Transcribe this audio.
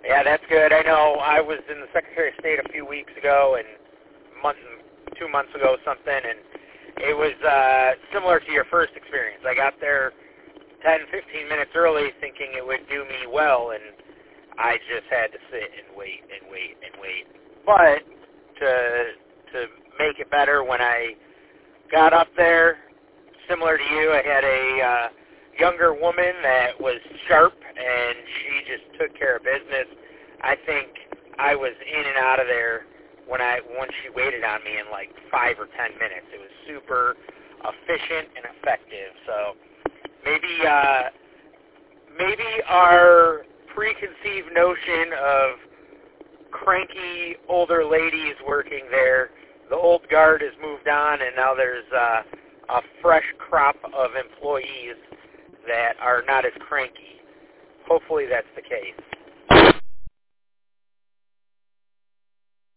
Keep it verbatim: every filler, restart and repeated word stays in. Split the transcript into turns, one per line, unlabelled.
Yeah, that's good. I know I was in the Secretary of State a few weeks ago and month, two months ago something, and it was uh, similar to your first experience. I got there ten, fifteen minutes early thinking it would do me well, and I just had to sit and wait and wait and wait. But to to make it better, when I got up there, similar to you, I had a uh, younger woman that was sharp, and she just took care of business. I think I was in and out of there when I once she waited on me in like five or ten minutes. It was super efficient and effective. So maybe uh, maybe our preconceived notion of cranky older ladies working there, the old guard has moved on, and now there's uh, a fresh crop of employees that are not as cranky. Hopefully that's the case.